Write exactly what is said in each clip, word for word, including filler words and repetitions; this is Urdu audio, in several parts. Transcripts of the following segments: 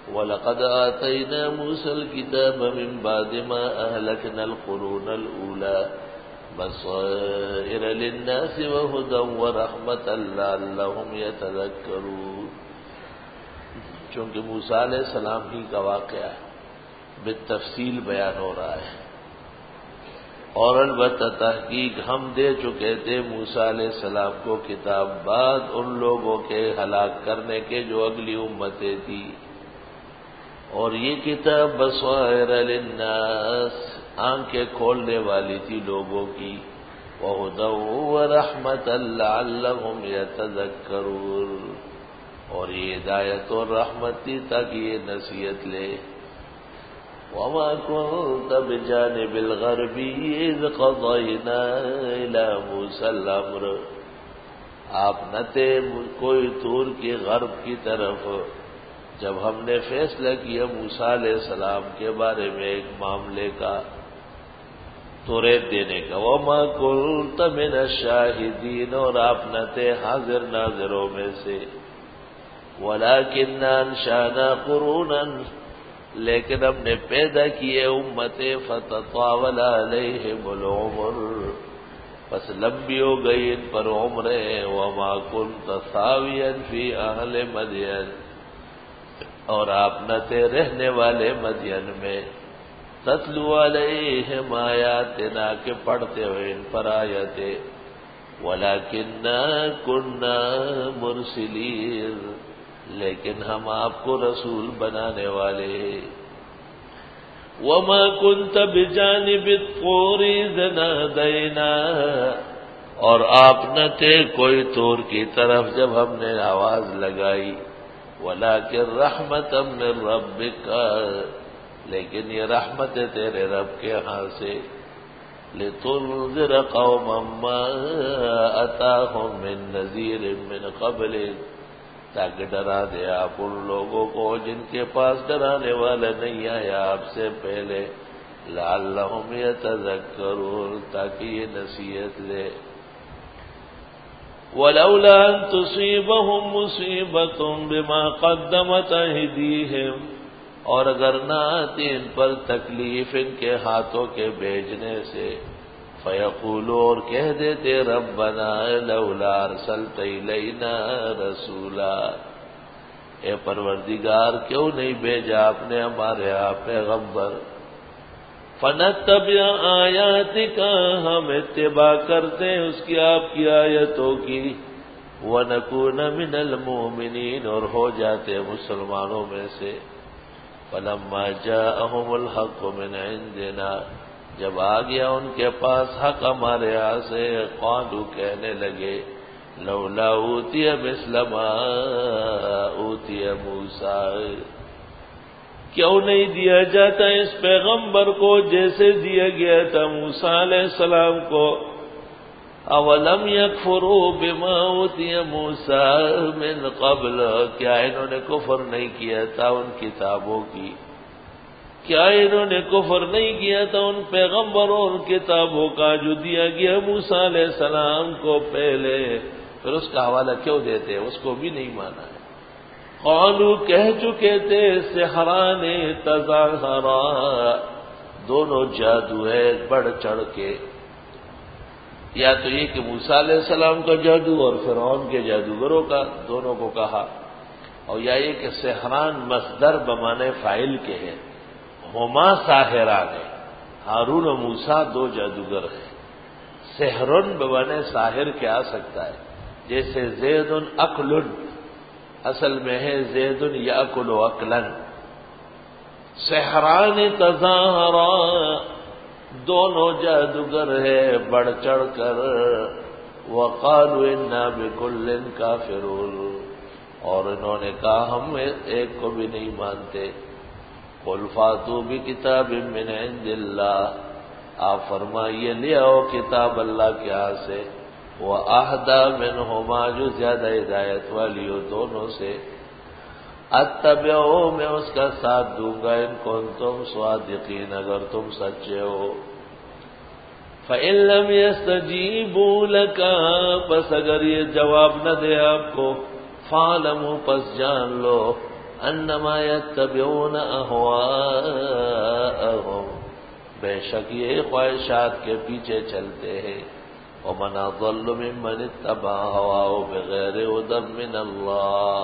وَلَقَدْ آتَيْنَا مُوسَى الْكِتَابَ مِنْ بَعْدِ مَا أَهْلَكْنَا الْقُرُونَ الْأُولَى بَصَائِرَ لِلنَّاسِ وَهُدًى وَرَحْمَةً لَعَلَّهُمْ يَتَذَكَّرُونَ۔ چونکہ موسیٰ علیہ السلام ہی کا واقعہ بالتفصیل بیان ہو رہا ہے، اور البتہ تحقیق ہم دے چکے تھے موسیٰ علیہ السلام کو کتاب بعد ان لوگوں کے ہلاک کرنے کے جو اگلی امتیں تھی، اور یہ کتاب بصائر للناس آنکھیں کھولنے والی تھی لوگوں کی، وہدی ورحمۃ لعلہم یتذکرون، اور یہ ہدایت اور رحمت تھی تاکہ یہ نصیحت لے۔ وَمَا كُنْتَ بِجَانِبِ الْغَرْبِيِّ إِذْ قَضَيْنَا إِلَىٰ مُوسَى الْأَمْرَ، آپ نہ تھے کوئی طور کی غرب کی طرف جب ہم نے فیصلہ کیا موسیٰ علیہ السلام کے بارے میں ایک معاملے کا توریت دینے کا۔ وَمَا كُنْتَ مِنَ الشَّاهِدِينَ، اور آپ نہ تھے حاضر ناظروں میں سے۔ وَلَٰكِنَّا أَنشَأْنَا قُرُونًا، لیکن ہم نے پیدا کیے امتیں فَتَطَاوَلَ عَلَيْهِمُ الْعُمُرُ، پس لمبی ہو گئی ان پر عمریں۔ وَمَا كُنْتَ ثَاوِيًا فِي أَهْلِ مَدْيَنَ، اور آپ نہ تھے رہنے والے مدین میں۔ تَتْلُو عَلَيْهِمْ آيَاتِنَا، کہ پڑھتے ہوئے ان پر آیتیں۔ وَلَٰكِنَّا كُنَّا مُرْسِلِينَ، لیکن ہم آپ کو رسول بنانے والے ہیں۔ وَمَا كُنْتَ بِجَانِبِ الطُّورِ إِذْ نَادَيْنَا، اور آپ نہ تھے کوئی طور کی طرف جب ہم نے آواز لگائی۔ وَلَٰكِن رَحْمَةً مِّن رَّبِّكَ، لیکن یہ رحمت ہے تیرے رب کے ہاں سے۔ لِتُنذِرَ قَوْمًا مَّا أَتَاهُم مِّن نَّذِيرٍ مِّن قَبْلِكَ، تاکہ ڈرا دے آپ ان لوگوں کو جن کے پاس ڈرانے والا نہیں آیا آپ سے پہلے۔ لعلہم یتذکرون، تاکہ یہ نصیحت لے۔ ولولا ان تصیبہم مصیبۃ بما قدمت ایدیہم، اور اگر نہ آتی ان پر تکلیف ان کے ہاتھوں کے بھیجنے سے، فیقولوا، اور کہہ دیتے ربنا لولا ارسلت الینا رسولا، اے پروردگار کیوں نہیں بھیجا آپ نے ہمارے ہاں پیغمبر۔ فنتبع آیاتک، ہم اتباع کرتے ہیں اس کی آپ کی آیتوں کی۔ ونکون من المؤمنین، اور ہو جاتے مسلمانوں میں سے۔ فلما جاءہم الحق من عندنا، جب آ گیا ان کے پاس حق ہمارے ہاں سے، قالوا، کہنے لگے، لولا اوتی مثل ما اوتی موسیٰ، کیوں نہیں دیا جاتا اس پیغمبر کو جیسے دیا گیا تھا موسیٰ علیہ السلام کو۔ اولم یکفروا بما اوتی موسیٰ من قبل، کیا انہوں نے کفر نہیں کیا تھا ان کتابوں کی؟ کیا انہوں نے کفر نہیں کیا تھا ان پیغمبروں اور کتابوں کا جو دیا گیا موسیٰ علیہ السلام کو پہلے؟ پھر اس کا حوالہ کیوں دیتے؟ اس کو بھی نہیں مانا ہے۔ قالوا، کہہ چکے تھے، سحران تظاہرا، دونوں جادو ہے بڑھ چڑھ کے۔ یا تو یہ کہ موسیٰ علیہ السلام کا جادو اور فرعون کے جادوگروں کا، دونوں کو کہا، اور یا یہ کہ سحران مصدر بمانے فاعل کے ہیں، ہما ساحران، ہارون و موسیٰ دو جادوگر ہیں۔ سحرن بمانے ساحر کیا آ سکتا ہے؟ جیسے زید اکل، اصل میں ہے زید یاکل اکلا۔ سحران تظاہرا، دونوں جادوگر ہے بڑھ چڑھ کر۔ وقالوا انا بکل کافرون، اور انہوں نے کہا ہم ایک کو بھی نہیں مانتے۔ قل فاتوا بکتاب من عند اللہ، آپ فرمائیے لے آؤ کتاب اللہ کے ہاں سے، وَأَهْدَىٰ مِنْهُمَا، جو زیادہ ہدایت والی ہو دونوں سے۔ اتبعو، میں اس کا ساتھ دوں گا، ان کنتم صادقین، اگر تم سچے ہو۔ فَإِن لَّمْ يَسْتَجِيبُوا لَكَ، پس اگر یہ جواب نہ دے آپ کو، فَاعْلَمُوا، پس جان لو، انما یتبعون اہواءہم، بے شک یہ خواہشات کے پیچھے چلتے ہیں. ومن اضل ممن اتبع هواه بغیر هدى من اللہ،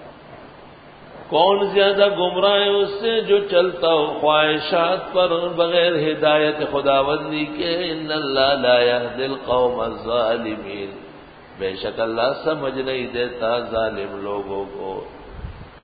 کون زیادہ گمراہ ہے اس سے جو چلتا ہو خواہشات پر بغیر ہدایت خداوندی کے. ان اللہ لا يهدي القوم الظالمین، بے شک اللہ سمجھ نہیں دیتا ظالم لوگوں کو.